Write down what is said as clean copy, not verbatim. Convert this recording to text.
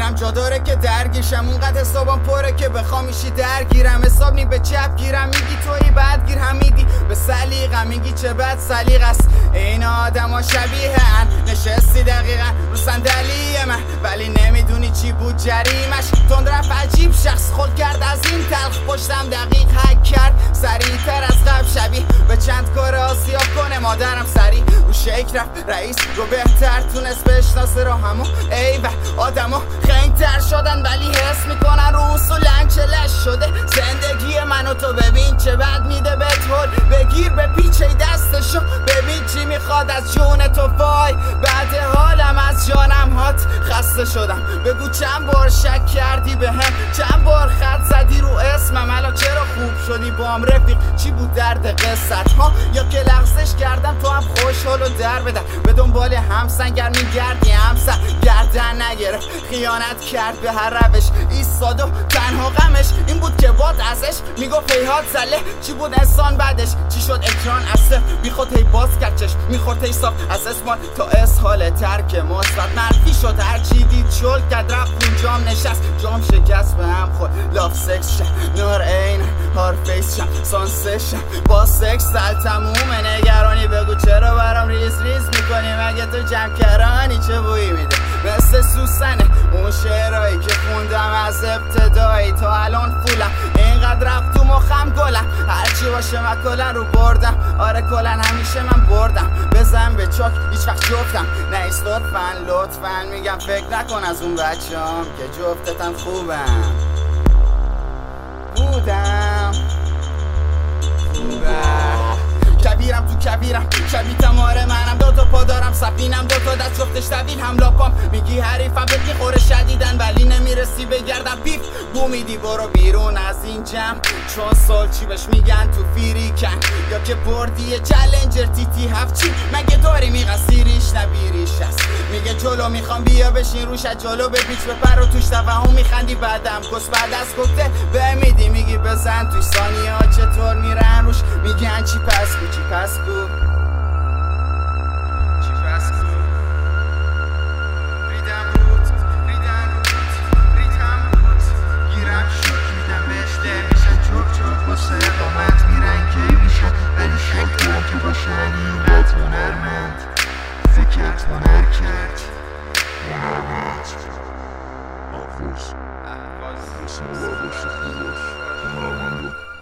درگیرم، جا داره که درگیرشم، اونقدر حسابم پره که بخوام میشی درگیرم. حساب نی به چپ گیرم، میگی توی بدگیر، همیدی به سلیقم، میگی چه بد سلیق است. این آدم ها شبیه ان، نشستی دقیقا رو صندلی من ولی نمیدونی چی بود جریمش. تند رفت عجیب شخص خود کرد از این تلخ، پشتم دقیق حک کرد سریعتر از قبل، شبیه به چند کار آسیاب کنه مادرم. سریع رو شیک رفت رئیس رو بهتر تونست بشناسه رو همو ایوه. آدما خنگتر شدن ولی حس میکنن رو اصولن چلش شده زندگی منو. تو ببین چه بد میده به طول، بگیر به پیچه دستشو ببین چی میخواد از جون تو. فای بعد حالم از جانم هات خسته شدم، بگو چند بار شک کردی به هم، چند بار خط زدی رو اسمم، الان چرا خوب شدی بام رفیق؟ چی بود درد قصت ها؟ یا که لغزش کردم تو هم خوشحال و در بدن به دنبال همسنگر میگردی، همسر گردن نگرفت خیانت کرد به هر روش، ایستاد و تنها غمش این بود که باد ازش میگفت هیهات زله. چی بود انسان بعدش؟ چی شد اکران اصف بی خود هی باز کرد چشم میخورد هی صاف از اسمان تا اسهال ترک مثبت منفی شد. هر چی دید شل کرد رفت اون جام نشست، جام شکست به هم خود لاف سکس شم نار این هار فیس شم سانسش شم با سکس سال تمومه. نگرانی بگو چرا برام ریز ریز میکنی؟ مگه تو جمع کرانی چه بویی میده؟ مثل سوسنه اون شعرهایی که خوندم از ابتدایی تا الان فولم، اینقدر رفت تو مخم گلم، هرچی باشه من کلن رو بردم. آره کلن همیشه من بردم، بزن به چاک هیچ وقت جفتم نیست. لطفاً میگم فکر نکن از اون بچه‌ام که جفتتم خوبم بودم. کبیرم تو کبیرم شبیتم، آره منم دوتا پا دارم سفینم، دوتا دست جفتش طویل هم لاپام. میگی حریفم بهت میخوره شدیدن ولی نمیرسی بگردم بیف بو میدی برو بیرون از این جمع، چون سال چی بهش میگن تو فیریکن یا که بردی چالنجر تیتی هفت چی مگه داری میقصی ریش نبیریش هست. میگه جلو میخوام بیا بشین روش جلو به پیچ بپر و توش توهم میخندی بعدم کس بعد از گفته به میدی میگی بزن توش ثانیه ها چطور میرن روش میگن چی پس کو چی پس کو چی پس کو ریدم روت گیرم شد میدم بهشته میشه چوک چوک واسه اقامت میرن کی میشه ولی شک دارم که باشه اینقدر هنرمند فکرت هنر کرد هنرمند احواز اسم رو برداشت خوب باش هنرمندو